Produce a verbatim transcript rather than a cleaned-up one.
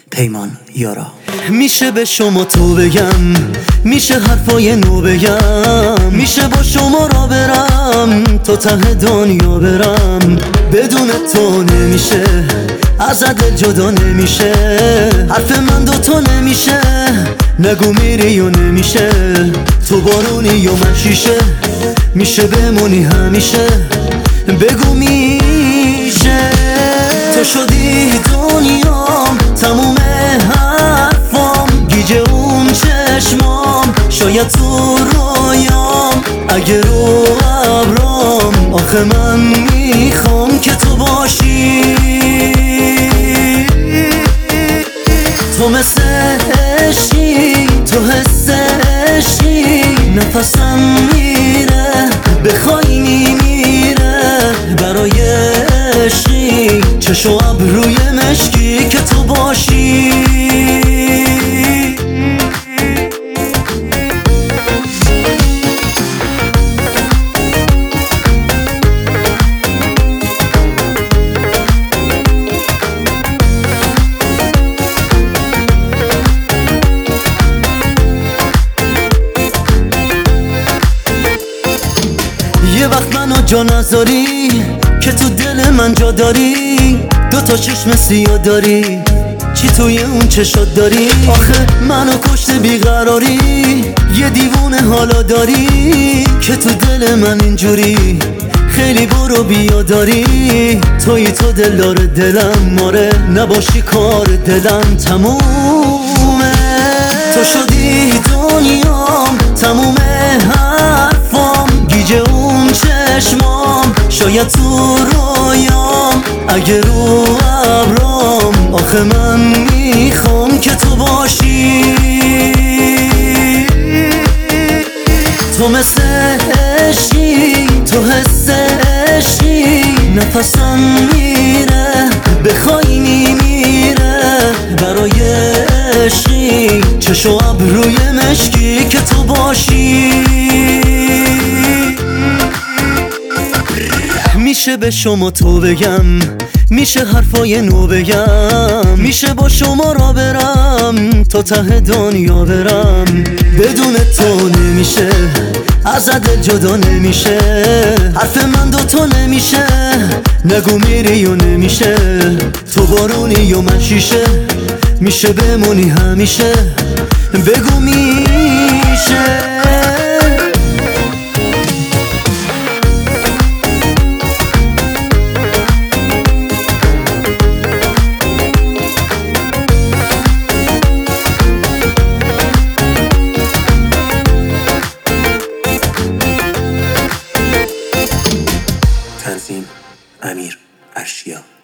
پیمان یارا. میشه به شما تو بگم، میشه حرفای نو بگم، میشه با شما را برم تا ته دنیا برم. بدون تو نمیشه، از دل جدا نمیشه، حرف من دو تا نمیشه. نگو میری و نمیشه، تو بارونی و من شیشه، میشه بمونی همیشه، بگو میشه. تو شدی دنیام، تموم حرفام، گیج اون چشمام، شاید تو رویام، اگه رو ابرام. آخه من میخوام که تو باشی، تو مثل عشقی، تو حس عشقی، نفسم میره، بخوای میمیره برای عشقی، چشم و ابروی مشکی که تو باشی. یه وقت منو جا نذاری که تو دل من جا داری، دو تا چشم سیاه داری، چی توی اون چشات داری؟ آخه منو کشته بیقراری، یه دیوونه حالا داری که تو دل من اینجوری، خیلی برو بیا داری. توی تو دلدار دلم، ماره نباشی کار دلم تمومه. تو شدی دنیام، تموم حرفام، گیج اون چشمام، شاید تو رویام، اگه رو ابرام. آخه من میخوام که تو باشی، تو مثل عشقی، تو حس عشقی، نفسم میره، بخوای میمیره برای عشقی، چشم و ابروی مشکی که تو باشی. میشه به شما تو بگم، میشه حرفای نو بگم، میشه با شما را برم تا ته دنیا برم. بدون تو نمیشه، از دل جدا نمیشه، حرف من دو تا نمیشه. نگو میری و نمیشه، تو بارونی و من شیشه، میشه بمونی همیشه، بگو میشه. تنظیم امیر اشیا.